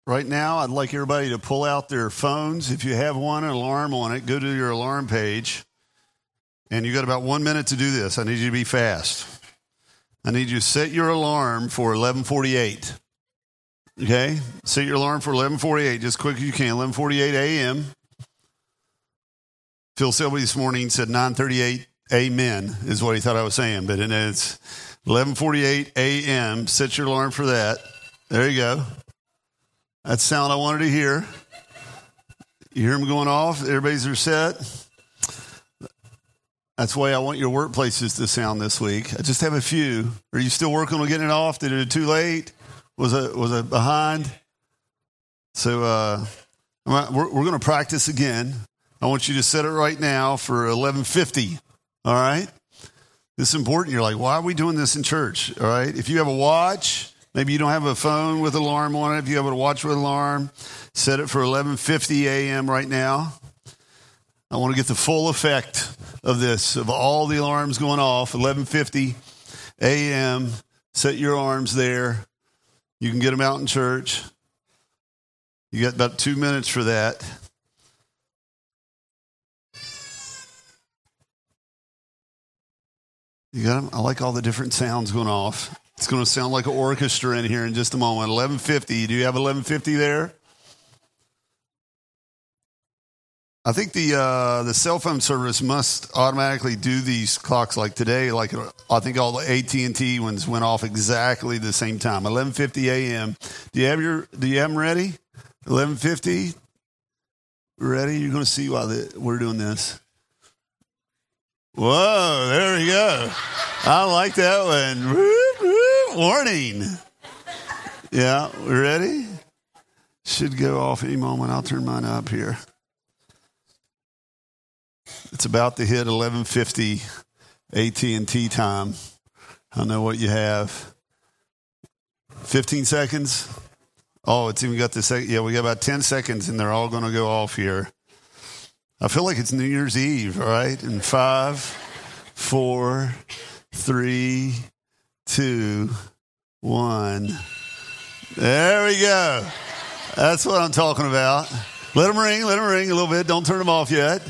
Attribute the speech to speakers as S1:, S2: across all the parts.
S1: Right now, I'd like everybody to pull out their phones. If you have one, an alarm on it, go to your alarm page. And you got about 1 minute to do this. I need you to be fast. I need you to set your alarm for 11:48. Okay? Set your alarm for 11:48, just quick as you can. 11:48 a.m. Phil Selby this morning said 9:38 amen is what he thought I was saying. But it's 11:48 a.m. Set your alarm for that. There you go. That's the sound I wanted to hear. You hear them going off? Everybody's set? That's the way I want your workplaces to sound this week. I just have a few. Are you still working on getting it off? Did it too late? Was it behind? So we're going to practice again. I want you to set it right now for 11:50. All right? This is important. You're like, why are we doing this in church? All right? If you have a watch, maybe you don't have a phone with an alarm on it. If you have a watch with an alarm, set it for 11:50 a.m. right now. I want to get the full effect of this, of all the alarms going off. 11:50 a.m. Set your alarms there. You can get them out in church. You got about 2 minutes for that. You got them? I like all the different sounds going off. It's going to sound like an orchestra in here in just a moment. 11:50. Do you have 11:50 there? I think the cell phone service must automatically do these clocks like today. Like I think all the AT&T ones went off exactly the same time. 11:50 a.m. Do you have them ready? 11:50. Ready? You're going to see while we're doing this. Whoa, there we go. I like that one. Whoop, whoop, warning. Yeah, we ready? Should go off any moment. I'll turn mine up here. It's about to hit 11:50 AT&T time. I know what you have. 15 seconds. Oh, it's even got the second. Yeah, we got about 10 seconds, and they're all going to go off here. I feel like it's New Year's Eve, all right? In 5, 4, 3, 2, 1. There we go. That's what I'm talking about. Let them ring a little bit. Don't turn them off yet.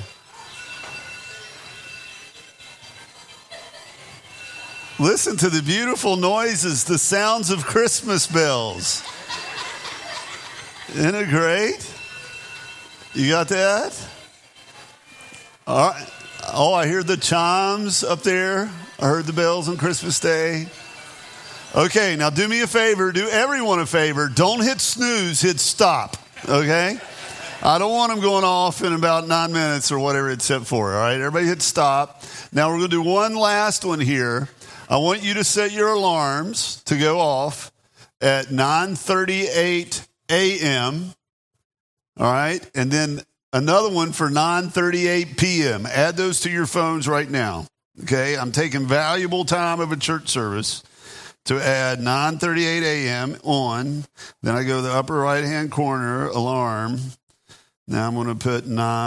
S1: Listen to the beautiful noises, the sounds of Christmas bells. Isn't it great? You got that? All right. Oh, I hear the chimes up there. I heard the bells on Christmas Day. Okay, now do me a favor. Do everyone a favor. Don't hit snooze. Hit stop. Okay? I don't want them going off in about 9 minutes or whatever it's set for. All right? Everybody hit stop. Now we're going to do one last one here. I want you to set your alarms to go off at 9:38 a.m. All right? And then another one for 9:38 p.m. Add those to your phones right now. Okay? I'm taking valuable time of a church service to add 9:38 a.m. on. Then I go to the upper right-hand corner, alarm. Now I'm going to put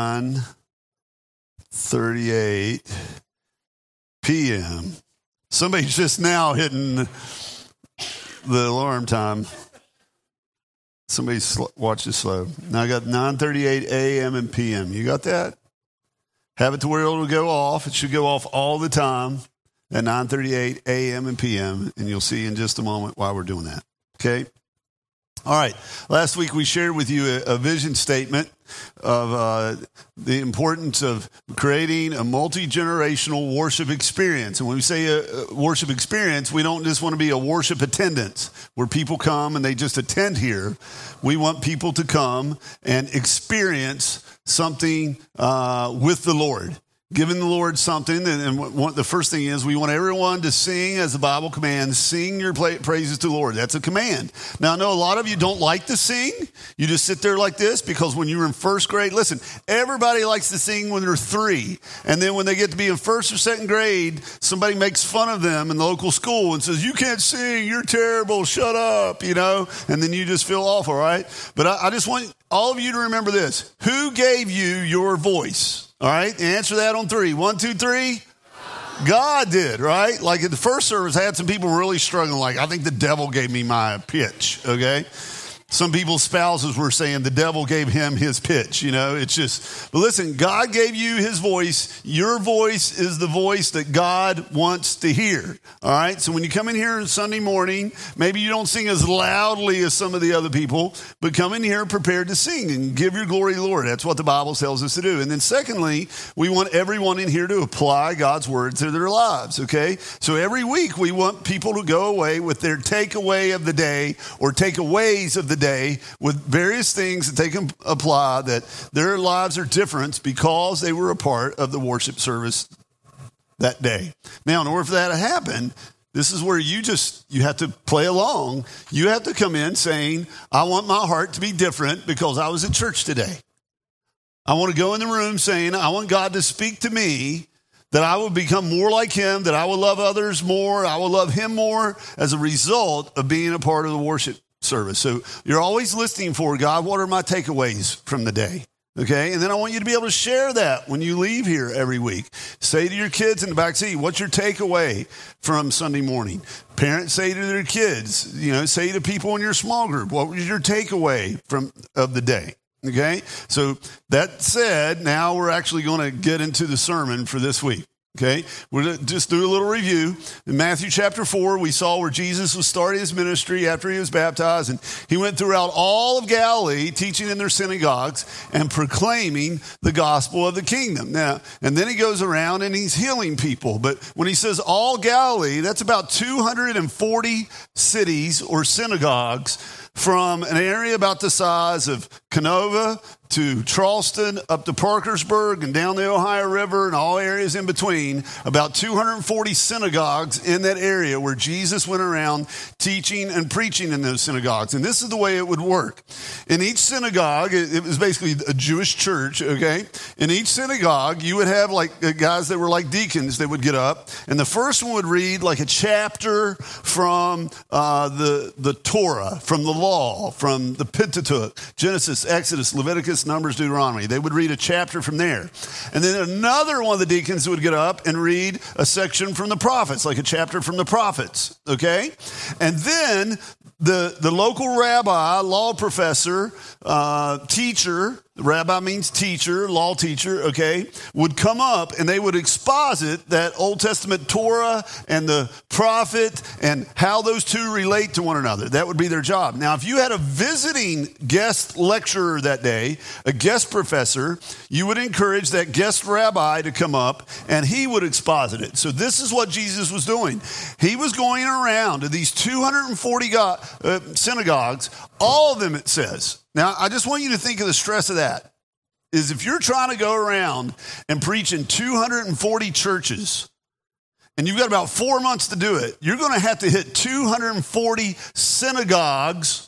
S1: 9:38 p.m. Somebody's just now hitting the alarm time. Somebody watch this slow. Now I got 9:38 a.m. and p.m. You got that? Have it to where it'll go off. It should go off all the time at 9:38 a.m. and p.m. And you'll see in just a moment why we're doing that. Okay? All right. Last week we shared with you a vision statement of the importance of creating a multi-generational worship experience. And when we say a worship experience, we don't just want to be a worship attendance where people come and they just attend here. We want people to come and experience something with the Lord. Giving the Lord something, and the first thing is we want everyone to sing as the Bible commands, sing your praises to the Lord. That's a command. Now, I know a lot of you don't like to sing. You just sit there like this because when you were in first grade, listen, everybody likes to sing when they're 3. And then when they get to be in first or second grade, somebody makes fun of them in the local school and says, you can't sing, you're terrible, shut up, you know, and then you just feel awful, right? But I just want all of you to remember this. Who gave you your voice? All right, answer that on 3. 1, 2, 3. God did, right? Like at the first service, I had some people really struggling. Like, I think the devil gave me my pitch, okay? Some people's spouses were saying the devil gave him his pitch, it's just, but listen, God gave you his voice. Your voice is the voice that God wants to hear. All right. So when you come in here on Sunday morning, maybe you don't sing as loudly as some of the other people, but come in here prepared to sing and give your glory to the Lord. That's what the Bible tells us to do. And then secondly, we want everyone in here to apply God's word to their lives. Okay. So every week we want people to go away with their takeaway of the day or takeaways of the day with various things that they can apply, that their lives are different because they were a part of the worship service that day. Now, in order for that to happen, this is where you have to play along. You have to come in saying, I want my heart to be different because I was at church today. I want to go in the room saying, I want God to speak to me, that I will become more like him, that I will love others more, I will love him more as a result of being a part of the worship service. So you're always listening for, God, what are my takeaways from the day? Okay. And then I want you to be able to share that when you leave here every week. Say to your kids in the back seat, what's your takeaway from Sunday morning? Parents say to their kids, say to people in your small group, what was your takeaway of the day? Okay. So that said, now we're actually going to get into the sermon for this week. Okay, we're going to just do a little review. In Matthew chapter 4, we saw where Jesus was starting his ministry after he was baptized, and he went throughout all of Galilee, teaching in their synagogues and proclaiming the gospel of the kingdom. Now, and then he goes around and he's healing people. But when he says all Galilee, that's about 240 cities or synagogues from an area about the size of Canova to Charleston, up to Parkersburg and down the Ohio River and all areas in between, about 240 synagogues in that area where Jesus went around teaching and preaching in those synagogues. And this is the way it would work. In each synagogue, it was basically a Jewish church, okay? In each synagogue, you would have like guys that were like deacons that would get up, and the first one would read like a chapter from the Torah, from the law, from the Pentateuch, Genesis, Exodus, Leviticus, Numbers, Deuteronomy. They would read a chapter from there. And then another one of the deacons would get up and read a section from the prophets, like a chapter from the prophets, okay? And then the local rabbi, law professor, teacher, rabbi means teacher, law teacher, okay, would come up and they would exposit that Old Testament Torah and the prophet and how those two relate to one another. That would be their job. Now, if you had a visiting guest lecturer that day, a guest professor, you would encourage that guest rabbi to come up and he would exposit it. So this is what Jesus was doing. He was going around to these 240 synagogues, all of them, it says. Now, I just want you to think of the stress of that, is if you're trying to go around and preach in 240 churches, and you've got about 4 months to do it, you're going to have to hit 240 synagogues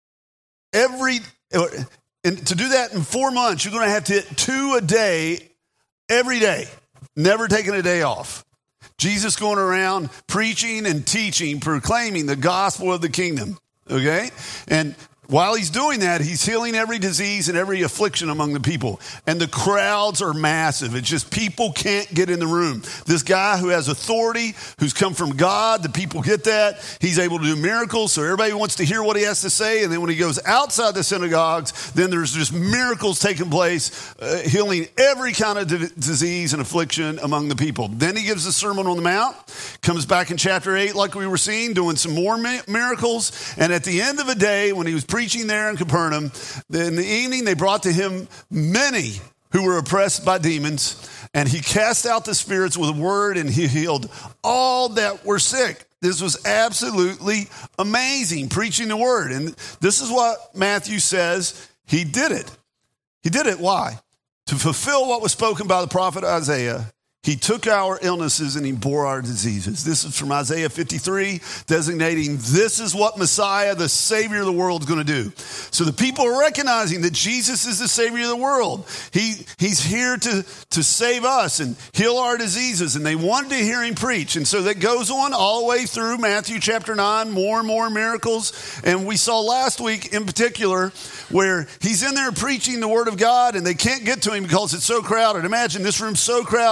S1: and to do that in 4 months, you're going to have to hit 2 a day, every day, never taking a day off. Jesus going around preaching and teaching, proclaiming the gospel of the kingdom, okay? And while he's doing that, he's healing every disease and every affliction among the people. And the crowds are massive. It's just people can't get in the room. This guy who has authority, who's come from God, the people get that. He's able to do miracles, so everybody wants to hear what he has to say. And then when he goes outside the synagogues, then there's just miracles taking place, healing every kind of disease and affliction among the people. Then he gives the Sermon on the Mount, comes back in chapter 8 like we were seeing, doing some more miracles. And at the end of the day, when he was preaching there in Capernaum, in the evening they brought to him many who were oppressed by demons, and he cast out the spirits with a word, and he healed all that were sick. This was absolutely amazing, preaching the word. And this is what Matthew says he did it. He did it. Why? To fulfill what was spoken by the prophet Isaiah. He took our illnesses and he bore our diseases. This is from Isaiah 53, designating this is what Messiah, the Savior of the world, is going to do. So the people are recognizing that Jesus is the Savior of the world. He's here to save us and heal our diseases, and they wanted to hear him preach. And so that goes on all the way through Matthew chapter 9, more and more miracles. And we saw last week in particular where he's in there preaching the word of God, and they can't get to him because it's so crowded. Imagine this room's so crowded that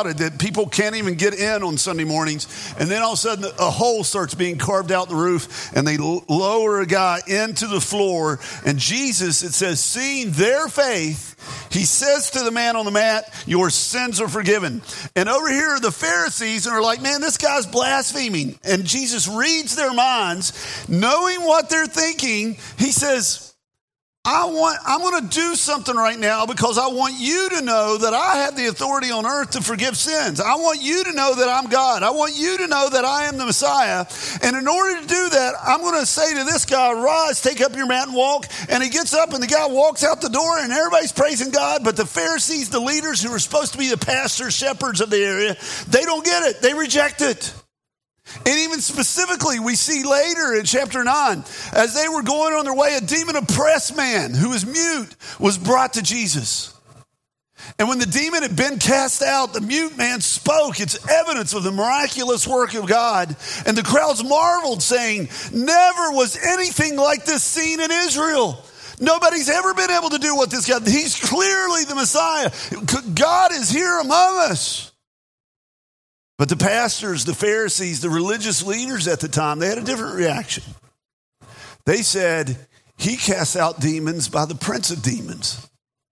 S1: people can't even get in on Sunday mornings. And then all of a sudden, a hole starts being carved out in the roof, and they lower a guy into the floor. And Jesus, it says, seeing their faith, he says to the man on the mat, your sins are forgiven. And over here are the Pharisees, and are like, man, this guy's blaspheming. And Jesus reads their minds, knowing what they're thinking. He says, I'm going to do something right now because I want you to know that I have the authority on earth to forgive sins. I want you to know that I'm God. I want you to know that I am the Messiah. And in order to do that, I'm going to say to this guy, rise, take up your mat and walk. And he gets up and the guy walks out the door and everybody's praising God. But the Pharisees, the leaders who are supposed to be the pastors, shepherds of the area, they don't get it. They reject it. And even specifically, we see later in chapter 9, as they were going on their way, a demon-oppressed man who was mute was brought to Jesus. And when the demon had been cast out, the mute man spoke. It's evidence of the miraculous work of God. And the crowds marveled, saying, never was anything like this seen in Israel. Nobody's ever been able to do what this guy, he's clearly the Messiah. God is here among us. But the pastors, the Pharisees, the religious leaders at the time, they had a different reaction. They said, he casts out demons by the prince of demons.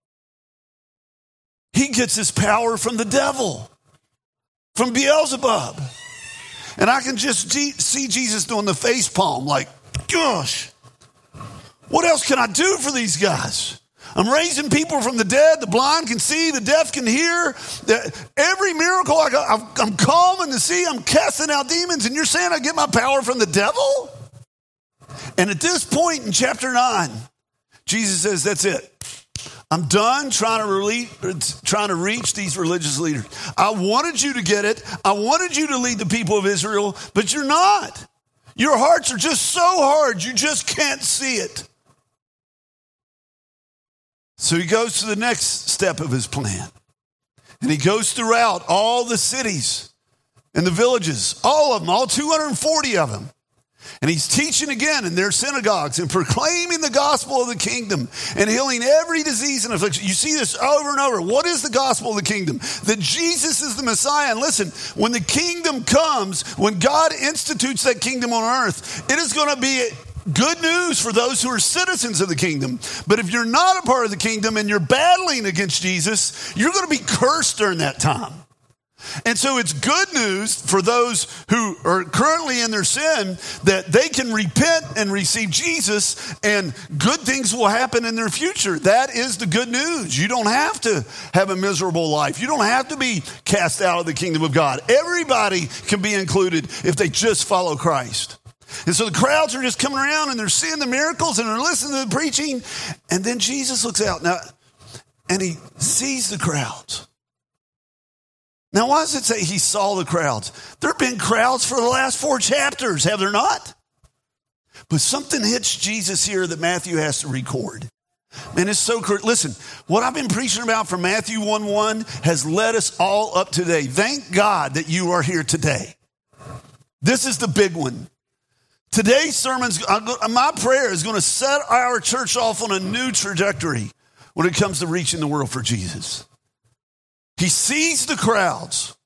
S1: He gets his power from the devil, from Beelzebub. And I can just see Jesus doing the face palm like, gosh, what else can I do for these guys? I'm raising people from the dead. The blind can see. The deaf can hear. Every miracle I'm calming the sea. I'm casting out demons. And you're saying I get my power from the devil? And at this point in chapter 9, Jesus says, that's it. I'm done trying to reach these religious leaders. I wanted you to get it. I wanted you to lead the people of Israel, but you're not. Your hearts are just so hard, you just can't see it. So he goes to the next step of his plan. And he goes throughout all the cities and the villages, all of them, all 240 of them. And he's teaching again in their synagogues and proclaiming the gospel of the kingdom and healing every disease and affliction. You see this over and over. What is the gospel of the kingdom? That Jesus is the Messiah. And listen, when the kingdom comes, when God institutes that kingdom on earth, it is going to be good news for those who are citizens of the kingdom. But if you're not a part of the kingdom and you're battling against Jesus, you're going to be cursed during that time. And so it's good news for those who are currently in their sin that they can repent and receive Jesus and good things will happen in their future. That is the good news. You don't have to have a miserable life. You don't have to be cast out of the kingdom of God. Everybody can be included if they just follow Christ. And so the crowds are just coming around and they're seeing the miracles and they're listening to the preaching. And then Jesus looks out now and he sees the crowds. Now, why does it say he saw the crowds? There have been crowds for the last 4 chapters, have there not? But something hits Jesus here that Matthew has to record. Man, it's so cool. Listen, what I've been preaching about from Matthew 1:1 has led us all up today. Thank God that you are here today. This is the big one. Today's sermon's, my prayer is going to set our church off on a new trajectory when it comes to reaching the world for Jesus. He sees the crowds,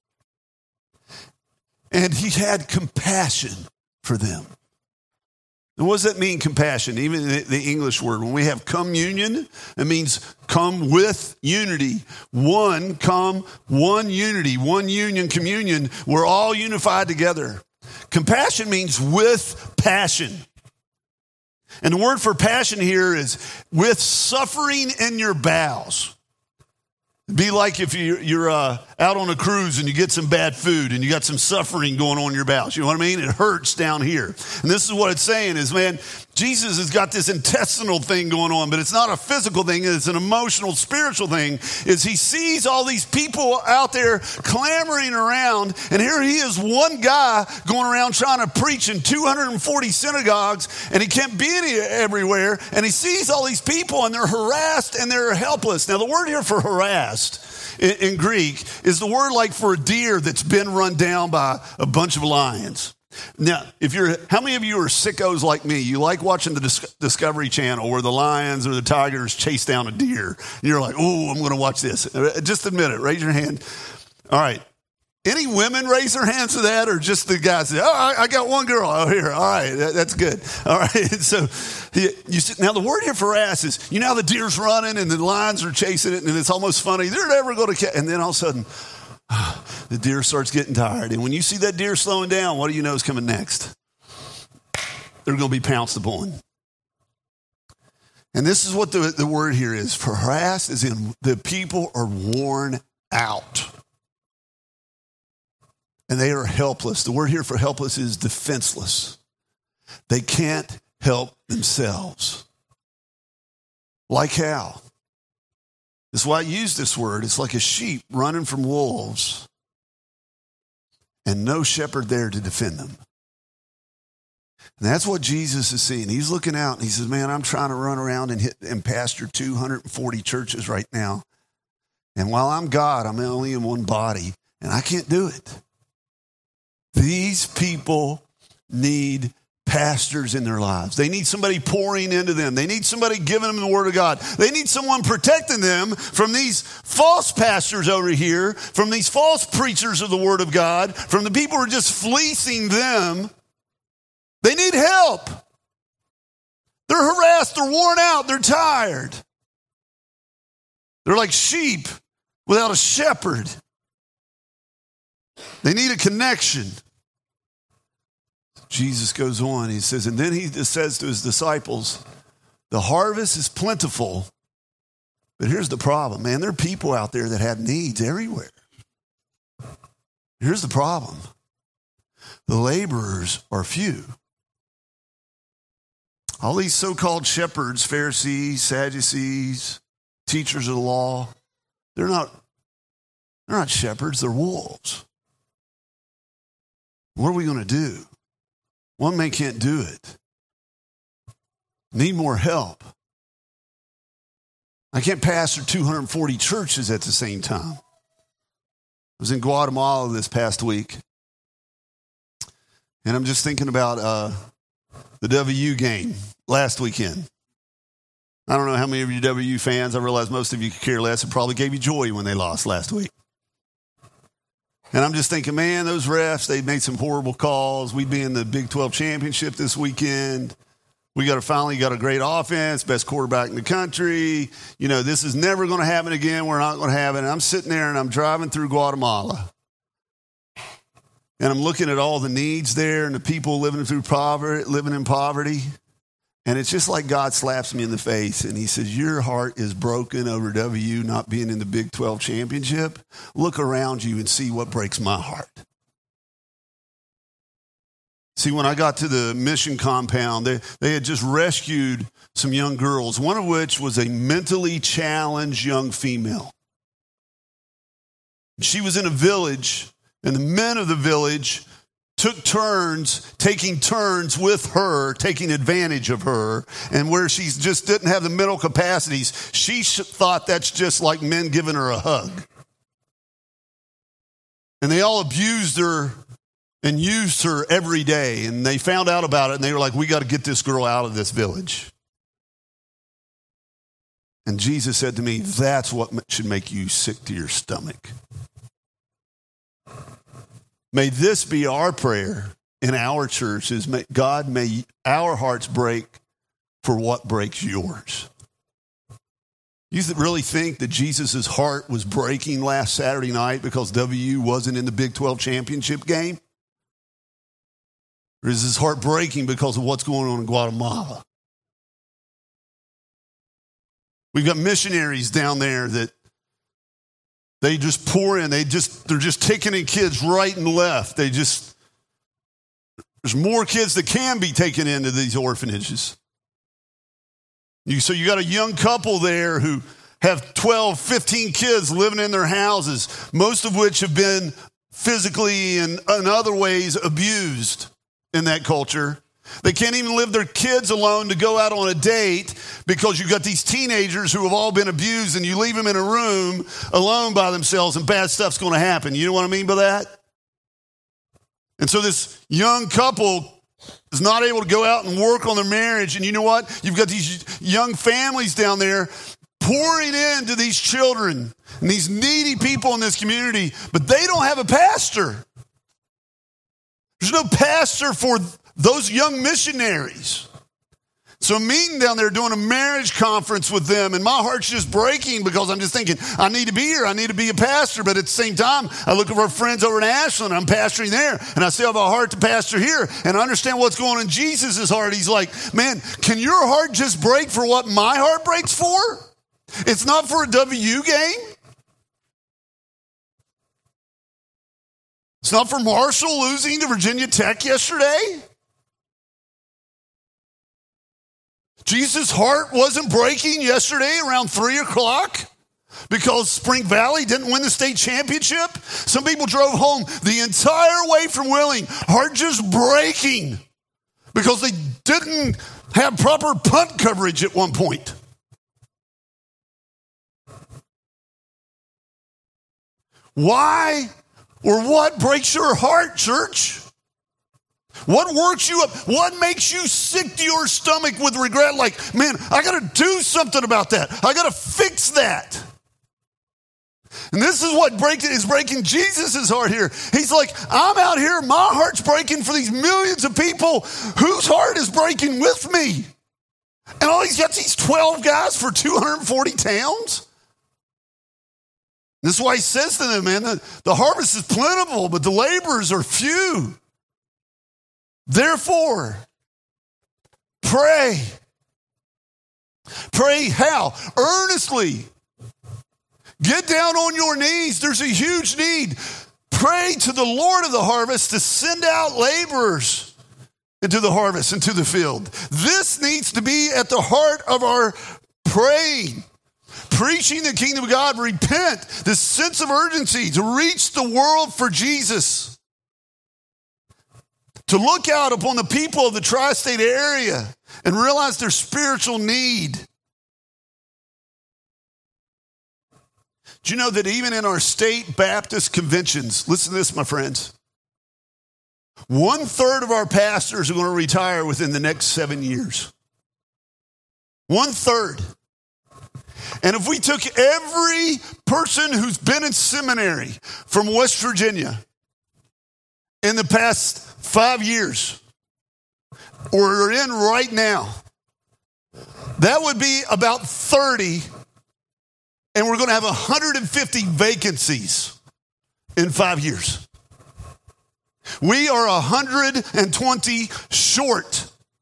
S1: and he had compassion for them. And what does that mean, compassion? Even the English word, when we have communion, it means come with unity. One unity, one union, communion. We're all unified together. Compassion means with passion. And the word for passion here is with suffering in your bowels. It'd be like if you're out on a cruise and you get some bad food and you got some suffering going on in your bowels. You know what I mean? It hurts down here. And this is what it's saying is, man, Jesus has got this intestinal thing going on, but it's not a physical thing. It's an emotional, spiritual thing. Is he sees all these people out there clamoring around, and here he is, one guy going around trying to preach in 240 synagogues, and he can't be everywhere. And he sees all these people, and they're harassed and they're helpless. Now, the word here for harassed in Greek is the word like for a deer that's been run down by a bunch of lions. Now, how many of you are sickos like me? You like watching the Discovery Channel where the lions or the tigers chase down a deer. And you're like, oh, I'm going to watch this. Just admit it. Raise your hand. All right. Any women raise their hands to that, or just the guys say, oh, I got one girl. Oh, here. All right. That's good. All right. So now the word here for harass is, you know how the deer's running and the lions are chasing it and it's almost funny. They're never going to catch. And then all of a sudden, the deer starts getting tired. And when you see that deer slowing down, what do you know is coming next? They're going to be pounced upon. And this is what the word here is. For harass is in the people are worn out. And they are helpless. The word here for helpless is defenseless. They can't help themselves. Like how? That's why I use this word. It's like a sheep running from wolves and no shepherd there to defend them. And that's what Jesus is seeing. He's looking out and he says, man, I'm trying to run around and pastor 240 churches right now. And while I'm God, I'm only in one body and I can't do it. These people need pastors in their lives. They need somebody pouring into them. They need somebody giving them the word of God. They need someone protecting them from these false pastors over here, from these false preachers of the word of God, from the people who are just fleecing them. They need help. They're harassed. They're worn out. They're tired. They're like sheep without a shepherd. They need a connection. Jesus goes on. He says, and then he says to his disciples, the harvest is plentiful, but here's the problem, man. There are people out there that have needs everywhere. Here's the problem. The laborers are few. All these so-called shepherds, Pharisees, Sadducees, teachers of the law, they're not shepherds, they're wolves. What are we going to do? One man can't do it. Need more help. I can't pastor 240 churches at the same time. I was in Guatemala this past week, and I'm just thinking about the WU game last weekend. I don't know how many of you WU fans. I realize most of you could care less. It probably gave you joy when they lost last week. And I'm just thinking, man, those refs, they made some horrible calls. We'd be in the Big 12 championship this weekend. We finally got a great offense, best quarterback in the country. You know, this is never going to happen again. We're not going to have it. And I'm sitting there and I'm driving through Guatemala. And I'm looking at all the needs there and the people living in poverty. And it's just like God slaps me in the face and he says, your heart is broken over WU not being in the Big 12 championship. Look around you and see what breaks my heart. See, when I got to the mission compound, they had just rescued some young girls, one of which was a mentally challenged young female. She was in a village, and the men of the village took turns, taking turns with her, taking advantage of her. And where she just didn't have the mental capacities, she thought that's just like men giving her a hug. And they all abused her and used her every day. And they found out about it, and they were like, we got to get this girl out of this village. And Jesus said to me, that's what should make you sick to your stomach. May this be our prayer in our church is, God, may our hearts break for what breaks yours. You really think that Jesus' heart was breaking last Saturday night because WU wasn't in the Big 12 championship game? Or is his heart breaking because of what's going on in Guatemala? We've got missionaries down there that they just pour in. They're just taking in kids right and left. There's more kids that can be taken into these orphanages. So you got a young couple there who have 12, 15 kids living in their houses, most of which have been physically and in other ways abused in that culture. They can't even leave their kids alone to go out on a date because you've got these teenagers who have all been abused, and you leave them in a room alone by themselves and bad stuff's going to happen. You know what I mean by that? And so this young couple is not able to go out and work on their marriage. And you know what? You've got these young families down there pouring into these children and these needy people in this community, but they don't have a pastor. There's no pastor for those young missionaries. So I'm meeting down there doing a marriage conference with them, and my heart's just breaking because I'm just thinking, I need to be here. I need to be a pastor. But at the same time, I look at our friends over in Ashland. I'm pastoring there, and I still have a heart to pastor here, and I understand what's going on in Jesus' heart. He's like, man, can your heart just break for what my heart breaks for? It's not for a WU game. It's not for Marshall losing to Virginia Tech yesterday. Jesus' heart wasn't breaking yesterday around 3 o'clock because Spring Valley didn't win the state championship. Some people drove home the entire way from Wheeling, heart just breaking because they didn't have proper punt coverage at one point. Why or what breaks your heart, church? What works you up? What makes you sick to your stomach with regret? Like, man, I got to do something about that. I got to fix that. And this is what is breaking Jesus' heart here. He's like, I'm out here, my heart's breaking for these millions of people whose heart is breaking with me. And all he's got these 12 guys for 240 towns. This is why he says to them, man, the harvest is plentiful, but the laborers are few. Therefore, pray. Pray how? Earnestly. Get down on your knees. There's a huge need. Pray to the Lord of the harvest to send out laborers into the harvest, into the field. This needs to be at the heart of our praying. Preaching the kingdom of God. Repent. This sense of urgency to reach the world for Jesus. To look out upon the people of the tri-state area and realize their spiritual need. Do you know that even in our state Baptist conventions, listen to this, my friends, 1/3 of our pastors are going to retire within the next 7 years. 1/3. And if we took every person who's been in seminary from West Virginia in the past 5 years, or are in right now, that would be about 30, and we're going to have 150 vacancies in 5 years. We are 120 short.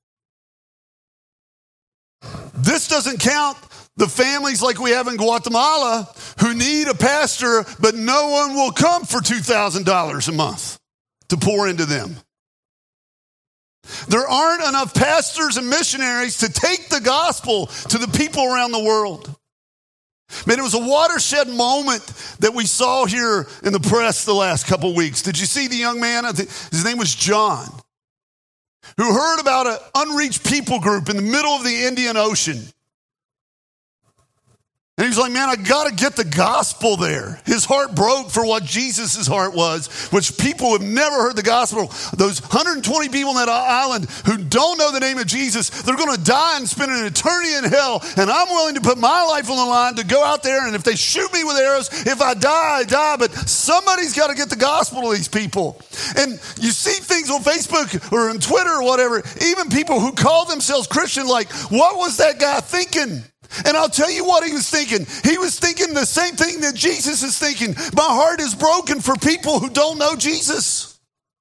S1: This doesn't count the families like we have in Guatemala who need a pastor, but no one will come for $2,000 a month to pour into them. There aren't enough pastors and missionaries to take the gospel to the people around the world. Man, it was a watershed moment that we saw here in the press the last couple of weeks. Did you see the young man? His name was John, who heard about an unreached people group in the middle of the Indian Ocean. And he was like, man, I got to get the gospel there. His heart broke for what Jesus' heart was, which people have never heard the gospel. Those 120 people on that island who don't know the name of Jesus, they're going to die and spend an eternity in hell. And I'm willing to put my life on the line to go out there. And if they shoot me with arrows, if I die, I die. But somebody's got to get the gospel to these people. And you see things on Facebook or on Twitter or whatever, even people who call themselves Christian, like, what was that guy thinking? And I'll tell you what he was thinking. He was thinking the same thing that Jesus is thinking. My heart is broken for people who don't know Jesus.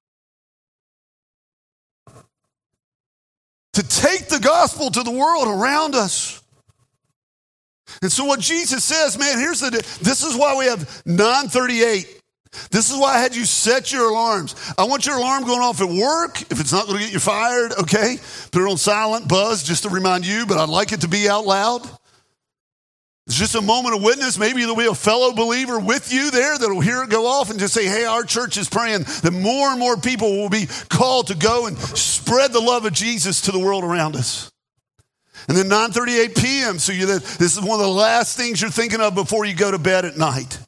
S1: To take the gospel to the world around us. And so what Jesus says, man, this is why we have 9:38. This is why I had you set your alarms. I want your alarm going off at work. If it's not going to get you fired, okay, put it on silent, buzz, just to remind you, but I'd like it to be out loud. It's just a moment of witness. Maybe there'll be a fellow believer with you there that'll hear it go off and just say, hey, our church is praying that more and more people will be called to go and spread the love of Jesus to the world around us. And then 9:38 p.m., so this is one of the last things you're thinking of before you go to bed at night.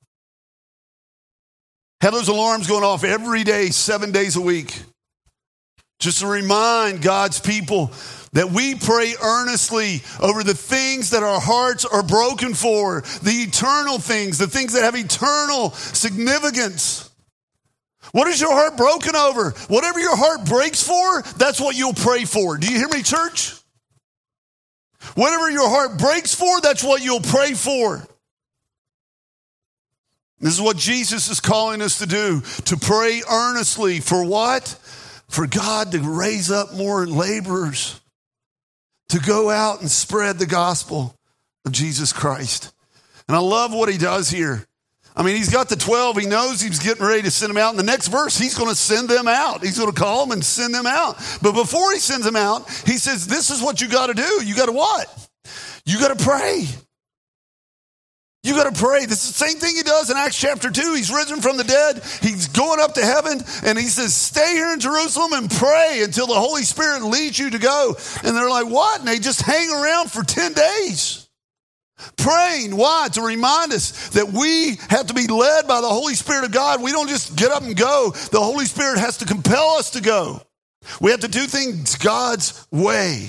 S1: Have those alarms going off every day, 7 days a week. Just to remind God's people That we pray earnestly over the things that our hearts are broken for, the eternal things, the things that have eternal significance. What is your heart broken over? Whatever your heart breaks for, that's what you'll pray for. Do you hear me, church? Whatever your heart breaks for, that's what you'll pray for. This is what Jesus is calling us to do, to pray earnestly for what? For God to raise up more laborers, to go out and spread the gospel of Jesus Christ. And I love what he does here. I mean, he's got the 12. He knows he's getting ready to send them out. In the next verse, he's going to send them out. He's going to call them and send them out. But before he sends them out, he says, this is what you got to do. You got to what? You got to pray. You got to pray. This is the same thing he does in Acts chapter 2. He's risen from the dead. He's going up to heaven. And he says, stay here in Jerusalem and pray until the Holy Spirit leads you to go. And they're like, what? And they just hang around for 10 days. Praying. Why? To remind us that we have to be led by the Holy Spirit of God. We don't just get up and go. The Holy Spirit has to compel us to go. We have to do things God's way.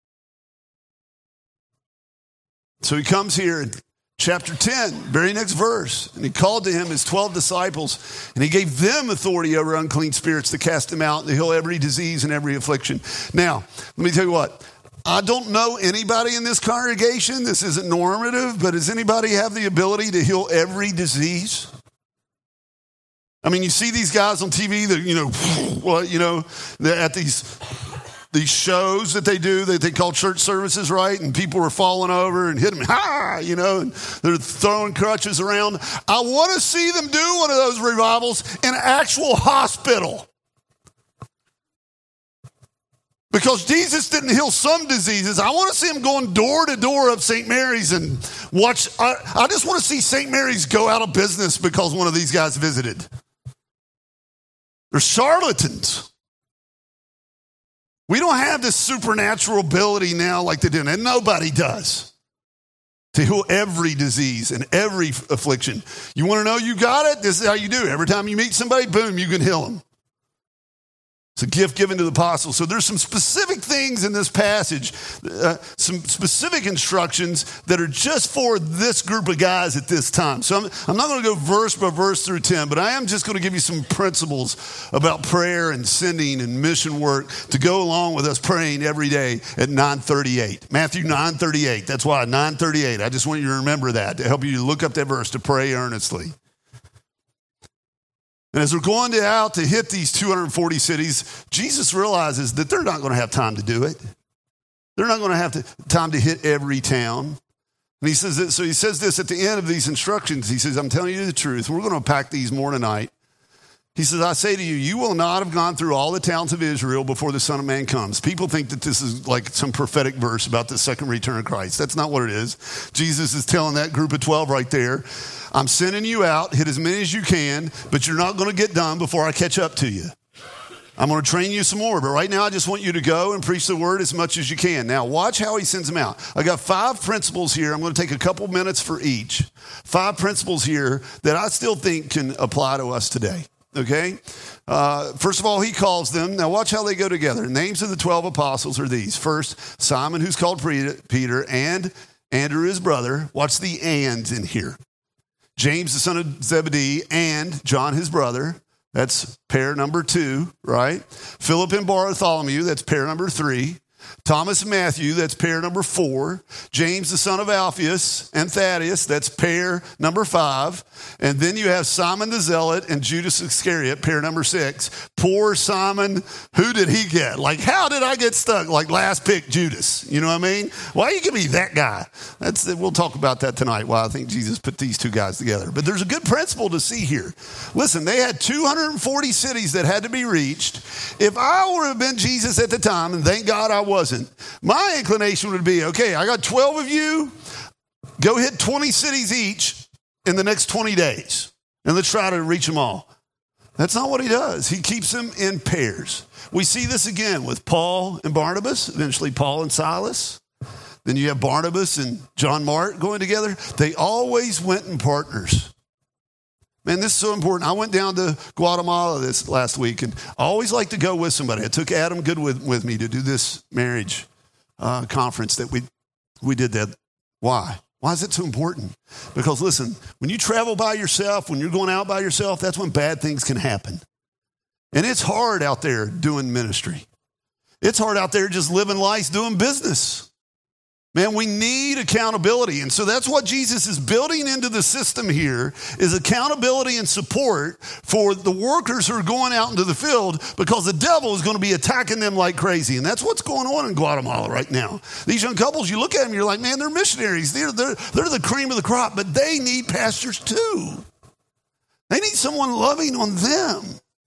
S1: So he comes here in chapter 10, very next verse. And he called to him his 12 disciples, and he gave them authority over unclean spirits to cast them out and to heal every disease and every affliction. Now, let me tell you what. I don't know anybody in this congregation. This isn't normative, but does anybody have the ability to heal every disease? I mean, you see these guys on TV that, they're at these shows that they do that they call church services, right? And people are falling over and hitting them, and they're throwing crutches around. I want to see them do one of those revivals in an actual hospital. Because Jesus didn't heal some diseases. I want to see him going door to door of St. Mary's and watch. I just want to see St. Mary's go out of business because one of these guys visited. They're charlatans. We don't have this supernatural ability now like they did, and nobody does, to heal every disease and every affliction. You want to know you got it? This is how you do it. Every time you meet somebody, boom, you can heal them. It's a gift given to the apostles. So there's some specific things in this passage, some specific instructions that are just for this group of guys at this time. So I'm not going to go verse by verse through 10, but I am just going to give you some principles about prayer and sending and mission work to go along with us praying every day at 9:38. Matthew 9:38. That's why 9:38. I just want you to remember that to help you to look up that verse to pray earnestly. And as we're going out to hit these 240 cities, Jesus realizes that they're not going to have time to do it. They're not going to have time to hit every town. And he says this, so he says this at the end of these instructions. He says, I'm telling you the truth. We're going to unpack these more tonight. He says, I say to you, you will not have gone through all the towns of Israel before the Son of Man comes. People think that this is like some prophetic verse about the second return of Christ. That's not what it is. Jesus is telling that group of 12 right there, I'm sending you out, hit as many as you can, but you're not going to get done before I catch up to you. I'm going to train you some more, but right now I just want you to go and preach the word as much as you can. Now watch how he sends them out. I got 5 principles here. I'm going to take a couple minutes for each. 5 principles here that I still think can apply to us today. Okay? First of all, he calls them. Now watch how they go together. The names of the 12 apostles are these. First, Simon, who's called Peter, and Andrew, his brother. Watch the ands in here. James, the son of Zebedee, and John, his brother. That's pair number 2, right? Philip and Bartholomew, that's pair number 3. Thomas and Matthew, that's pair number 4. James, the son of Alphaeus, and Thaddeus, that's pair number 5. And then you have Simon the Zealot and Judas Iscariot, pair number 6. Poor Simon, who did he get? Like, how did I get stuck? Like last pick Judas, you know what I mean? Why you give me that guy? We'll talk about that tonight, why I think Jesus put these 2 guys together. But there's a good principle to see here. Listen, they had 240 cities that had to be reached. If I would have been Jesus at the time, and thank God I wasn't, my inclination would be, okay, I got 12 of you, go hit 20 cities each in the next 20 days, and let's try to reach them all. That's not what he does. He keeps them in pairs. We see this again with Paul and Barnabas, eventually Paul and Silas. Then you have Barnabas and John Mark going together. They always went in partners. Man, this is so important. I went down to Guatemala this last week, and I always like to go with somebody. I took Adam Good with me to do this marriage conference that we did that. Why? Why is it so important? Because listen, when you travel by yourself, when you're going out by yourself, that's when bad things can happen. And it's hard out there doing ministry. It's hard out there just living life, doing business. Man, we need accountability. And so that's what Jesus is building into the system here, is accountability and support for the workers who are going out into the field, because the devil is going to be attacking them like crazy. And that's what's going on in Guatemala right now. These young couples, you look at them, you're like, man, they're missionaries. They're the cream of the crop, but they need pastors too. They need someone loving on them.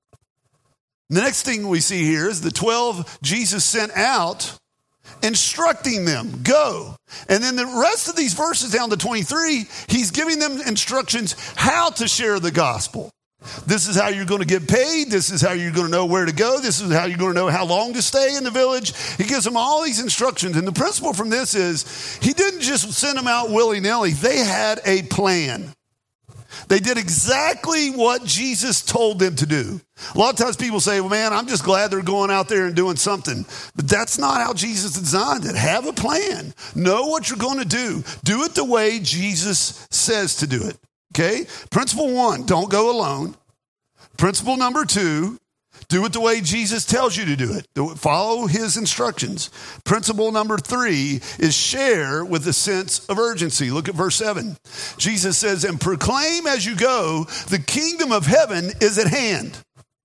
S1: The next thing we see here is the 12 Jesus sent out, instructing them, go. And then the rest of these verses down to 23, he's giving them instructions how to share the gospel. This is how you're going to get paid. This is how you're going to know where to go. This is how you're going to know how long to stay in the village. He gives them all these instructions. And the principle from this is he didn't just send them out willy-nilly. They had a plan. They did exactly what Jesus told them to do. A lot of times people say, well, man, I'm just glad they're going out there and doing something. But that's not how Jesus designed it. Have a plan. Know what you're going to do. Do it the way Jesus says to do it. Okay? Principle 1, don't go alone. Principle number 2, do it the way Jesus tells you to do it. Follow his instructions. Principle number 3 is share with a sense of urgency. Look at verse 7. Jesus says, and proclaim as you go, the kingdom of heaven is at hand.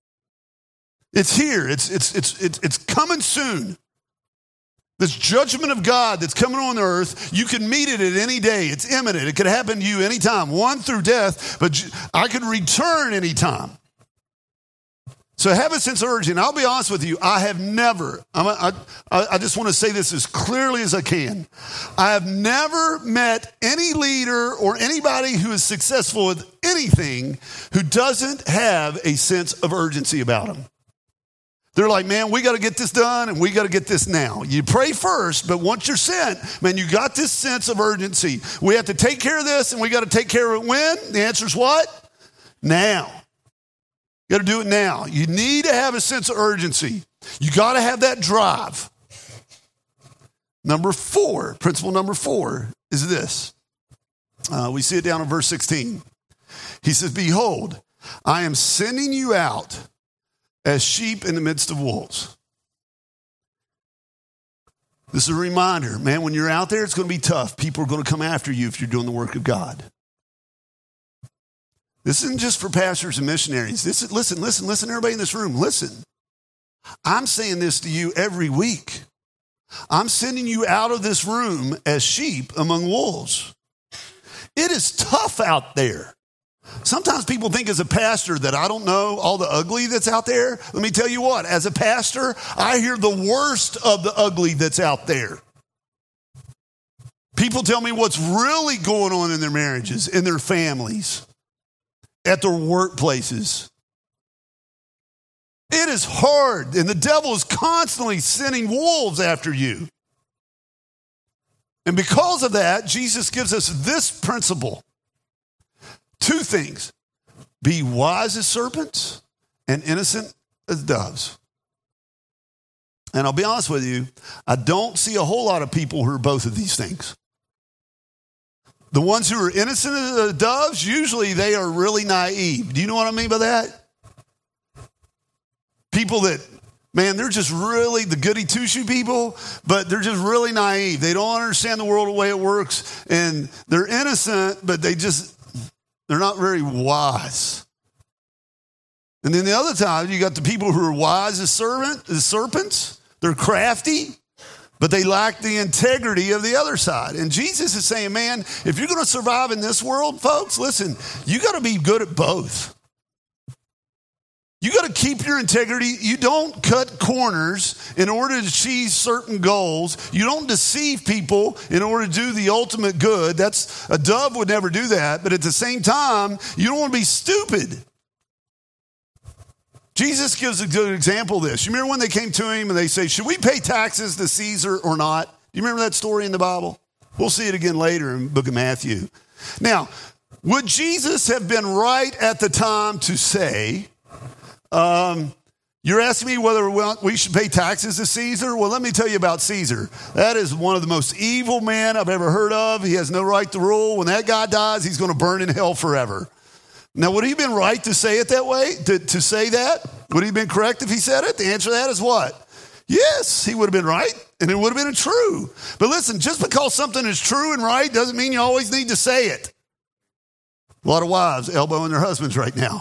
S1: It's here. It's coming soon. This judgment of God that's coming on the earth, you can meet it at any day. It's imminent. It could happen to you anytime. One, through death, but I could return anytime. So have a sense of urgency. And I'll be honest with you, I have never, I just want to say this as clearly as I can. I have never met any leader or anybody who is successful with anything who doesn't have a sense of urgency about them. They're like, man, we got to get this done and we got to get this now. You pray first, but once you're sent, man, you got this sense of urgency. We have to take care of this and we got to take care of it when? The answer is what? Now. You got to do it now. You need to have a sense of urgency. You got to have that drive. Principle number 4 is this. We see it down in verse 16. He says, behold, I am sending you out as sheep in the midst of wolves. This is a reminder, man, when you're out there, it's going to be tough. People are going to come after you if you're doing the work of God. This isn't just for pastors and missionaries. Listen, everybody in this room, listen. I'm saying this to you every week. I'm sending you out of this room as sheep among wolves. It is tough out there. Sometimes people think as a pastor that I don't know all the ugly that's out there. Let me tell you what, as a pastor, I hear the worst of the ugly that's out there. People tell me what's really going on in their marriages, in their families, at their workplaces. It is hard, and the devil is constantly sending wolves after you. And because of that, Jesus gives us this principle. 2 things. Be wise as serpents and innocent as doves. And I'll be honest with you, I don't see a whole lot of people who are both of these things. The ones who are innocent as doves, usually they are really naive. Do you know what I mean by that? People that, man, they're just really the goody two-shoe people, but they're just really naive. They don't understand the world the way it works, and they're innocent, but they're not very wise. And then the other time, you got the people who are wise as serpents. They're crafty, but they lack the integrity of the other side. And Jesus is saying, man, if you're going to survive in this world, folks, listen, you got to be good at both. You got to keep your integrity. You don't cut corners in order to achieve certain goals. You don't deceive people in order to do the ultimate good. A dove would never do that. But at the same time, you don't want to be stupid. Jesus gives a good example of this. You remember when they came to him and they say, should we pay taxes to Caesar or not? Do you remember that story in the Bible? We'll see it again later in the book of Matthew. Now, would Jesus have been right at the time to say, You're asking me whether we should pay taxes to Caesar? Well, let me tell you about Caesar. That is one of the most evil men I've ever heard of. He has no right to rule. When that guy dies, he's going to burn in hell forever. Now, would he have been right to say it that way, to say that? Would he have been correct if he said it? The answer to that is what? Yes, he would have been right, and it would have been true. But listen, just because something is true and right doesn't mean you always need to say it. A lot of wives elbowing their husbands right now.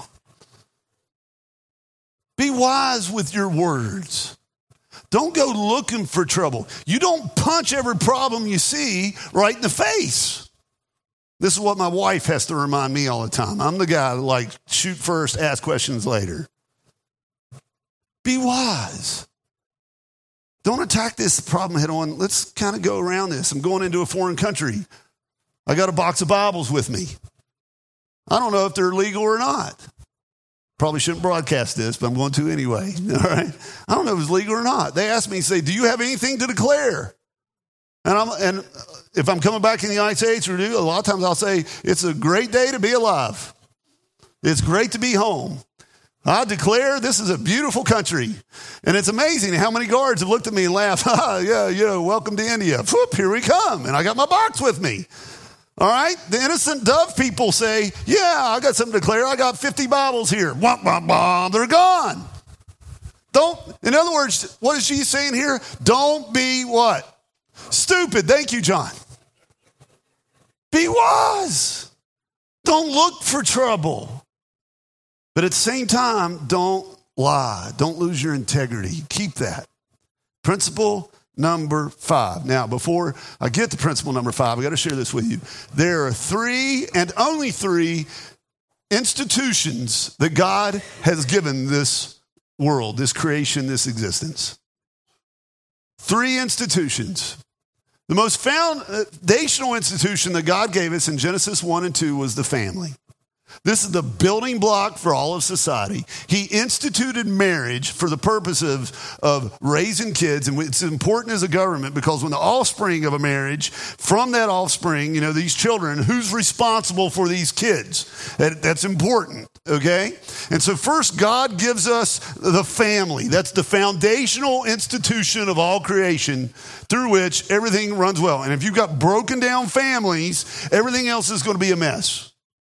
S1: Be wise with your words. Don't go looking for trouble. You don't punch every problem you see right in the face. This is what my wife has to remind me all the time. I'm the guy that like shoot first, ask questions later. Be wise. Don't attack this problem head on. Let's kind of go around this. I'm going into a foreign country. I got a box of Bibles with me. I don't know if they're legal or not. Probably shouldn't broadcast this, but I'm going to anyway. All right. I don't know if it's legal or not. They asked me, say, do you have anything to declare? And if I'm coming back in the United States, or a lot of times I'll say, it's a great day to be alive. It's great to be home. I declare this is a beautiful country. And it's amazing how many guards have looked at me and laughed. Yeah, welcome to India. Whoop, here we come. And I got my box with me. All right? The innocent dove people say, yeah, I got something to declare. I got 50 Bibles here. Womp, womp, womp. They're gone. In other words, what is she saying here? Don't be what? Stupid. Thank you, John. Be wise. Don't look for trouble. But at the same time, don't lie. Don't lose your integrity. Keep that. Principle number 5. Now, before I get to principle number 5, I got to share this with you. There are 3 and only 3 institutions that God has given this world, this creation, this existence. 3 institutions. The most foundational institution that God gave us in Genesis 1 and 2 was the family. This is the building block for all of society. He instituted marriage for the purpose of raising kids. And it's important as a government because when the offspring of a marriage, from that offspring, these children, who's responsible for these kids? That's important, okay? And so first, God gives us the family. That's the foundational institution of all creation through which everything runs well. And if you've got broken down families, everything else is going to be a mess.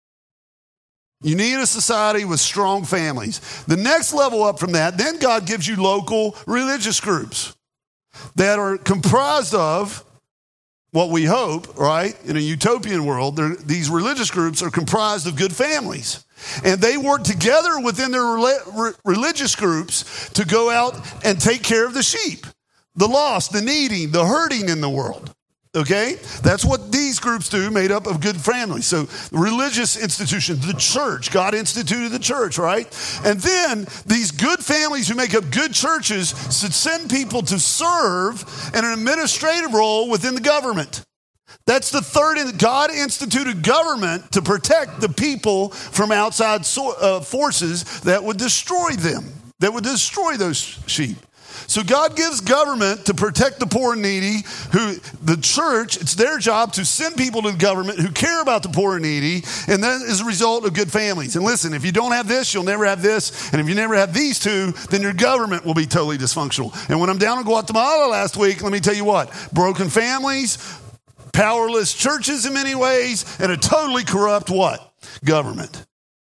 S1: You need a society with strong families. The next level up from that, then God gives you local religious groups that are comprised of what we hope, right? In a utopian world, these religious groups are comprised of good families. And they work together within their religious groups to go out and take care of the sheep, the lost, the needy, the hurting in the world. Okay? That's what these groups do, made up of good families. So religious institutions, the church, God instituted the church, right? And then these good families who make up good churches should send people to serve in an administrative role within the government. That's the third. God instituted government to protect the people from outside forces that would destroy them, that would destroy those sheep. So God gives government to protect the poor and needy, the church, it's their job to send people to the government who care about the poor and needy, and that is a result of good families. And listen, if you don't have this, you'll never have this, and if you never have these two, then your government will be totally dysfunctional. And when I'm down in Guatemala last week, let me tell you what, broken families, powerless churches in many ways, and a totally corrupt what? Government.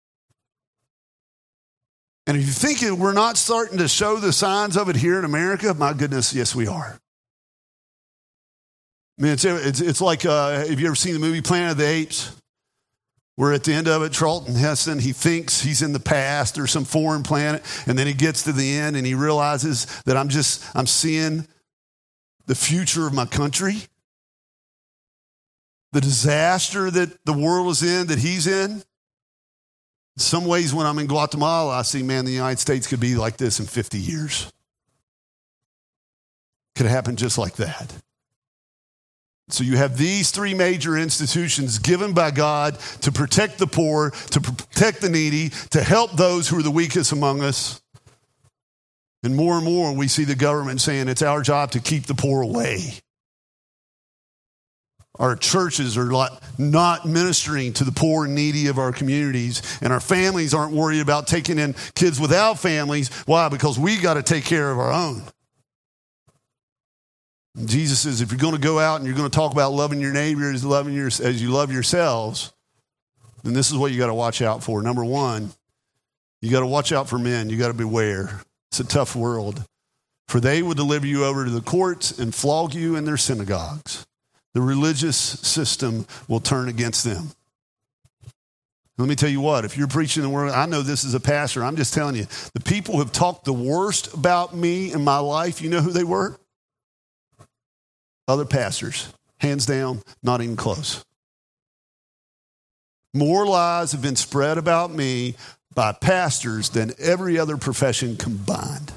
S1: And if you think we're not starting to show the signs of it here in America, my goodness, yes, we are. I mean, it's like, have you ever seen the movie Planet of the Apes? Where at the end of it, Charlton Heston, he thinks he's in the past or some foreign planet, and then he gets to the end and he realizes that I'm seeing the future of my country, the disaster that the world is in, that he's in. In some ways, when I'm in Guatemala, I see, man, the United States could be like this in 50 years. Could happen just like that. So you have these 3 major institutions given by God to protect the poor, to protect the needy, to help those who are the weakest among us. And more, we see the government saying it's our job to keep the poor away. Our churches are not ministering to the poor and needy of our communities, and our families aren't worried about taking in kids without families. Why? Because we got to take care of our own. And Jesus says, if you're going to go out and you're going to talk about loving your neighbors, as you love yourselves, then this is what you got to watch out for. Number one, you got to watch out for men. You got to beware. It's a tough world. For they will deliver you over to the courts and flog you in their synagogues. The religious system will turn against them. Let me tell you what, if you're preaching the word, I know this as a pastor, I'm just telling you, the people who have talked the worst about me in my life, you know who they were? Other pastors. Hands down, not even close. More lies have been spread about me by pastors than every other profession combined.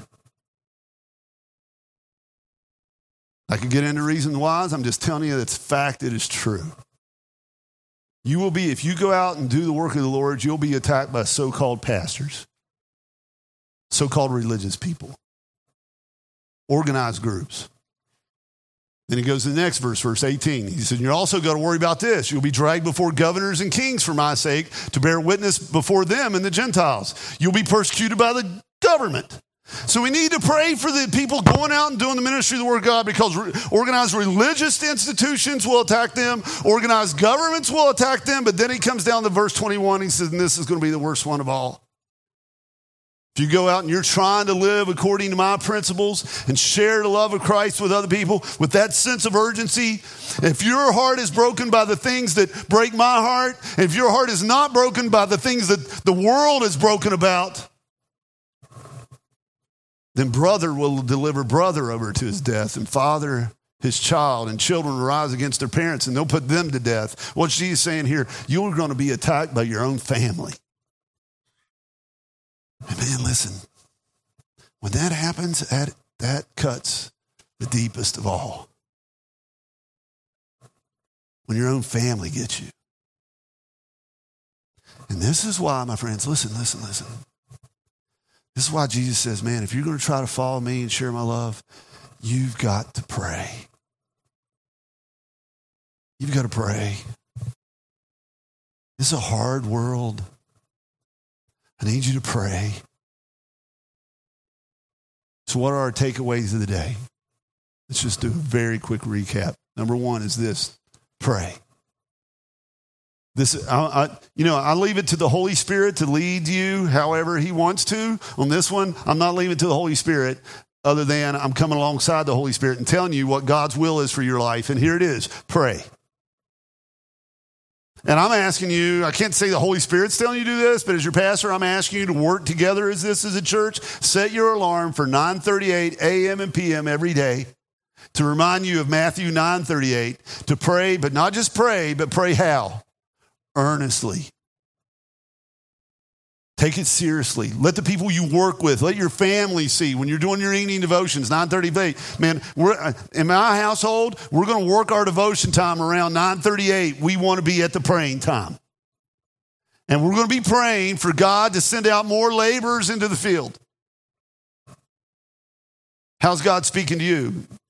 S1: I could get into reasons why. I'm just telling you that's fact. It is true. You will be, if you go out and do the work of the Lord, you'll be attacked by so-called pastors, so-called religious people, organized groups. Then he goes to the next verse, verse 18. He said, you're also going to worry about this. You'll be dragged before governors and kings for my sake to bear witness before them and the Gentiles. You'll be persecuted by the government. So we need to pray for the people going out and doing the ministry of the Word of God, because organized religious institutions will attack them. Organized governments will attack them. But then he comes down to verse 21. He says, and this is going to be the worst one of all. If you go out and you're trying to live according to my principles and share the love of Christ with other people with that sense of urgency, if your heart is broken by the things that break my heart, if your heart is not broken by the things that the world is broken about, then brother will deliver brother over to his death, and father his child, and children will rise against their parents, and they'll put them to death. What's Jesus saying here? You're going to be attacked by your own family. And man, listen, when that happens, that cuts the deepest of all. When your own family gets you. And this is why, my friends, listen. This is why Jesus says, man, if you're going to try to follow me and share my love, you've got to pray. You've got to pray. It's a hard world. I need you to pray. So what are our takeaways of the day? Let's just do a very quick recap. Number one is this: pray. I leave it to the Holy Spirit to lead you however he wants to. On this one, I'm not leaving it to the Holy Spirit, other than I'm coming alongside the Holy Spirit and telling you what God's will is for your life. And here it is: pray. And I'm asking you, I can't say the Holy Spirit's telling you to do this, but as your pastor, I'm asking you to work together as a church. Set your alarm for 9:38 a.m. and p.m. every day to remind you of Matthew 9:38, to pray, but not just pray, but pray how? Earnestly. Take it seriously. Let the people you work with, let your family see when you're doing your evening devotions, 9:38. Man, in my household, we're going to work our devotion time around 9:38. We want to be at the praying time. And we're going to be praying for God to send out more laborers into the field. How's God speaking to you?